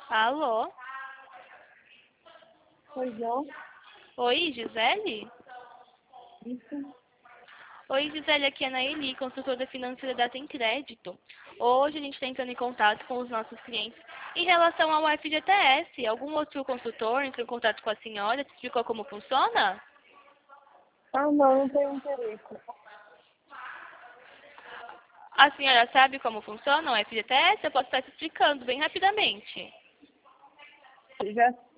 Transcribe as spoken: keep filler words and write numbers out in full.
Alô? Oi, João. Oi, Gisele? Isso. Oi, Gisele, aqui é a Naeli, consultora financeira da Tem Crédito. Hoje a gente está entrando em contato com os nossos clientes em relação ao F G T S. Algum outro consultor entrou em contato com a senhora, te explicou como funciona? Ah, não, não tenho interesse. A senhora sabe como funciona o F G T S? Eu posso estar te explicando bem rapidamente. Já